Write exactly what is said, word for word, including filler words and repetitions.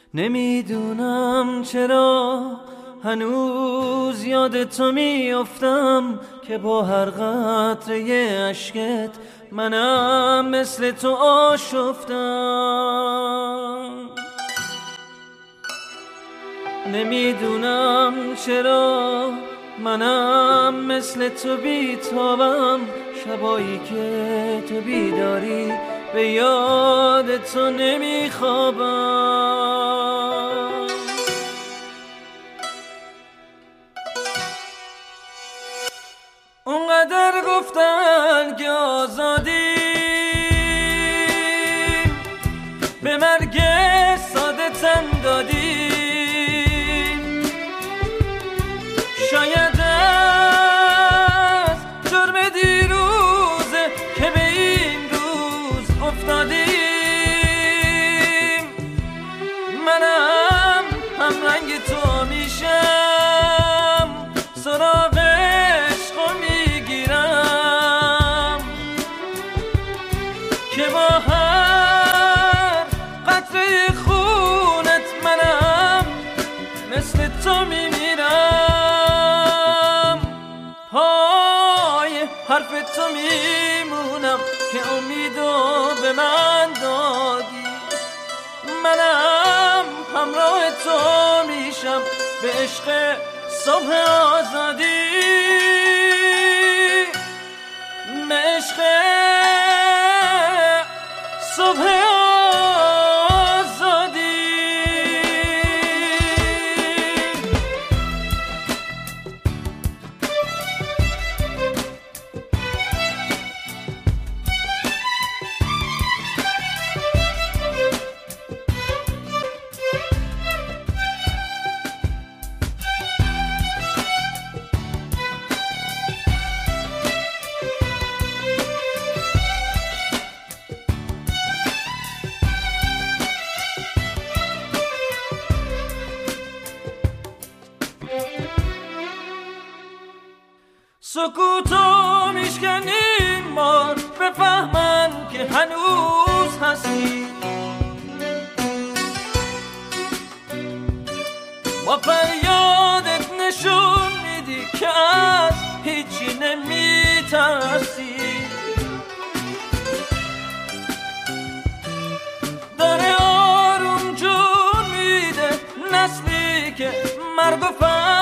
نمیدونم چرا هنوز یاد تو میافتم که با هر قطره اشکت منم مثل تو آشفتم. نمیدونم چرا منم مثل تو بیتابم، شبایی که تو بیداری به یاد تو نمیخوابم. اونقدر گفتن که آزادی به مرگ ساده تن دادی، شاید از جرم دیروزه که به این روز افتادیم. منم هم رنگ تو میشم، سراغ عشقو میگیرم که با هر قطره خونت منم مثل تو میمیرم. پای حرف تو میمونم که امیدو به من دادی، منم همراه تو میشم به عشق صبح آزادی، به عشق صبح آزادی. سکوتو میشکنین بار بفهمن که هنوز هستی، با فریادت نشون میدی که از هیچی نمیترسی. داره آروم جون میده نسلی که مرگ و